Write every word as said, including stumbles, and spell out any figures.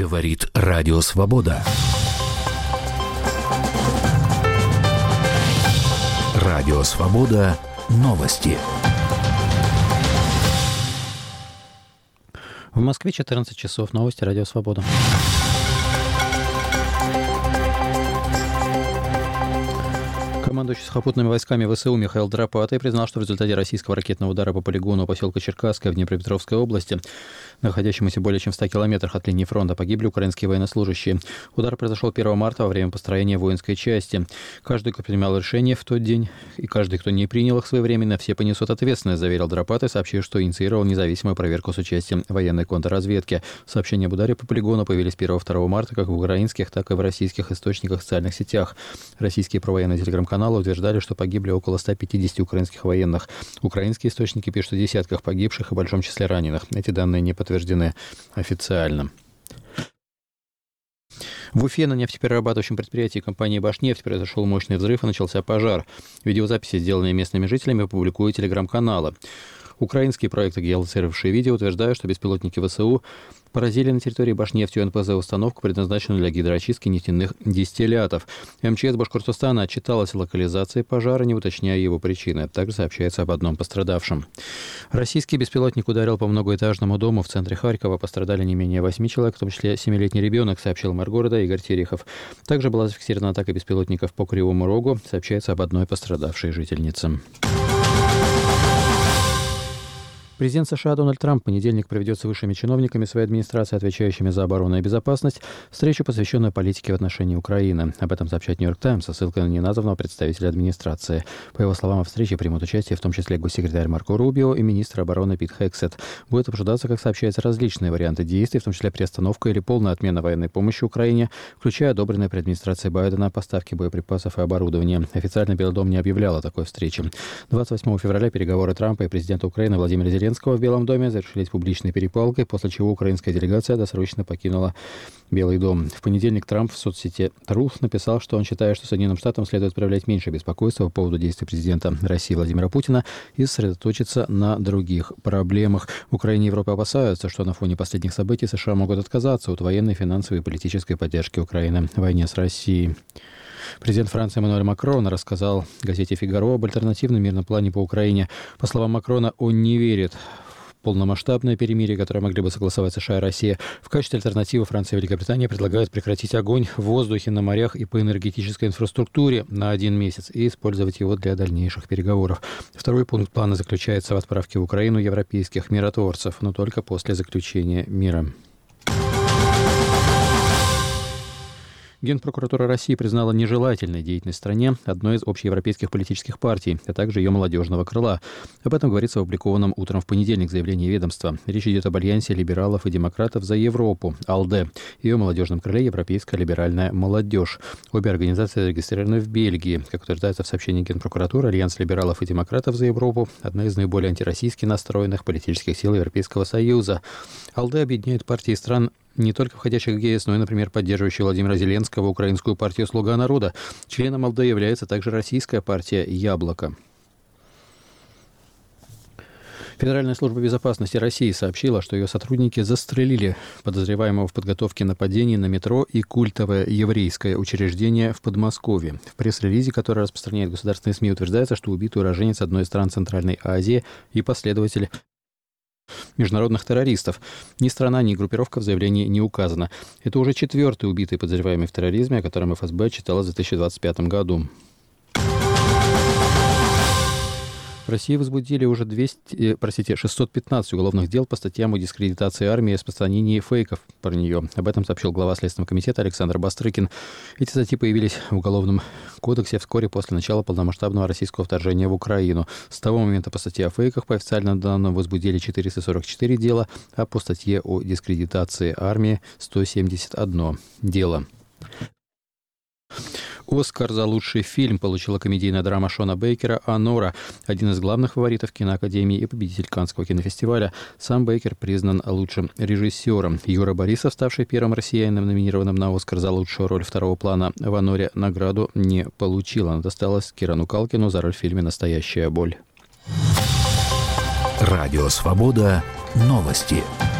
Говорит Радио Свобода. Радио Свобода. Новости. В Москве четырнадцать часов. Новости Радио Свобода. Командующий сухопутными войсками ВСУ Михаил Драпатай признал, что в результате российского ракетного удара по полигону поселка Черкасское в Днепропетровской области, находящемуся более чем в ста километрах от линии фронта, погибли украинские военнослужащие. Удар произошел первого марта во время построения воинской части. Каждый, кто принимал решение в тот день, и каждый, кто не принял их своевременно, все понесут ответственность, заверил Драпатай, сообщив, что инициировал независимую проверку с участием военной контрразведки. Сообщения об ударе по полигону появились первого-второго марта как в украинских, так и в российских источниках в социальных сетях. Российские провоенные телеграм-каналы утверждали, что погибли около ста пятидесяти украинских военных. Украинские источники пишут о десятках погибших и большом числе раненых. Эти данные не подтверждены официально. В Уфе на нефтеперерабатывающем предприятии компании «Башнефть» произошел мощный взрыв и начался пожар. Видеозаписи, сделанные местными жителями, публикуют телеграм-каналы. Украинские проекты, геолоцировавшие видео, утверждают, что беспилотники ВСУ поразили на территории Башнефти эн пэ зэ установку, предназначенную для гидроочистки нефтяных дистиллятов. эм че эс Башкортостана отчиталась о локализации пожара, не уточняя его причины. Также сообщается об одном пострадавшем. Российский беспилотник ударил по многоэтажному дому в центре Харькова. Пострадали не менее восьми человек, в том числе семилетний ребенок, сообщил мэр города Игорь Терехов. Также была зафиксирована атака беспилотников по Кривому Рогу. Сообщается об одной пострадавшей жительнице. Президент США Дональд Трамп в понедельник проведет с высшими чиновниками своей администрации, отвечающими за оборону и безопасность, встречу, посвященную политике в отношении Украины. Об этом сообщает «Нью-Йорк Таймс» со ссылкой на неназванного представителя администрации. По его словам, в встрече примут участие в том числе госсекретарь Марко Рубио и министр обороны Пит Хексет. Будет обсуждаться, как сообщается, различные варианты действий, в том числе приостановка или полная отмена военной помощи Украине, включая одобренные при администрации Байдена поставки боеприпасов и оборудования. Официально Белый дом не объявлял о такой встрече. двадцать восьмого февраля переговоры Трампа и президента Украины Владимира Зеленского в Белом доме завершились публичной перепалкой, после чего украинская делегация досрочно покинула Белый дом. В понедельник Трамп в соцсети Truth написал, что он считает, что Соединенным Штатам следует проявлять меньше беспокойства по поводу действий президента России Владимира Путина и сосредоточиться на других проблемах. В Украине и Европе опасаются, что на фоне последних событий США могут отказаться от военной, финансовой и политической поддержки Украины в войне с Россией. Президент Франции Эммануэль Макрон рассказал газете «Фигаро» об альтернативном мирном плане по Украине. По словам Макрона, он не верит в полномасштабное перемирие, которое могли бы согласовать США и Россия. В качестве альтернативы Франция и Великобритания предлагают прекратить огонь в воздухе, на морях и по энергетической инфраструктуре на один месяц и использовать его для дальнейших переговоров. Второй пункт плана заключается в отправке в Украину европейских миротворцев, но только после заключения мира. Генпрокуратура России признала нежелательной деятельность в стране одной из общеевропейских политических партий, а также ее молодежного крыла. Об этом говорится в опубликованном утром в понедельник заявлении ведомства. Речь идет об альянсе либералов и демократов за Европу, АЛДЕ, и ее молодежном крыле Европейская либеральная молодежь. Обе организации зарегистрированы в Бельгии. Как утверждается в сообщении Генпрокуратуры, альянс либералов и демократов за Европу – одна из наиболее антироссийски настроенных политических сил Европейского Союза. АЛДЕ объединяет партии стран не только входящих в ЕС, но и, например, поддерживающие Владимира Зеленского, украинскую партию «Слуга народа». Членом АЛДЕ является также российская партия «Яблоко». Федеральная служба безопасности России сообщила, что ее сотрудники застрелили подозреваемого в подготовке нападений на метро и культовое еврейское учреждение в Подмосковье. В пресс-релизе, который распространяет государственные СМИ, утверждается, что убитый уроженец одной из стран Центральной Азии и последователь международных террористов. Ни страна, ни группировка в заявлении не указана. Это уже четвертый убитый подозреваемый в терроризме, о котором эф эс бэ отчиталось в две тысячи двадцать пятом году. В России возбудили уже двести, простите, шестьсот пятнадцать уголовных дел по статьям о дискредитации армии и распространении фейков про нее. Об этом сообщил глава Следственного комитета Александр Бастрыкин. Эти статьи появились в Уголовном кодексе вскоре после начала полномасштабного российского вторжения в Украину. С того момента по статье о фейках по официальным данным возбудили четыреста сорок четыре дела, а по статье о дискредитации армии сто семьдесят одно дело. «Оскар» за лучший фильм получила комедийная драма Шона Бейкера «Анора», один из главных фаворитов киноакадемии и победитель Каннского кинофестиваля. Сам Бейкер признан лучшим режиссером. Юра Борисов, ставший первым россиянином, номинированным на «Оскар» за лучшую роль второго плана в «Аноре», награду не получил. Она досталась Кирану Калкину за роль в фильме «Настоящая боль». Радио «Свобода». Новости.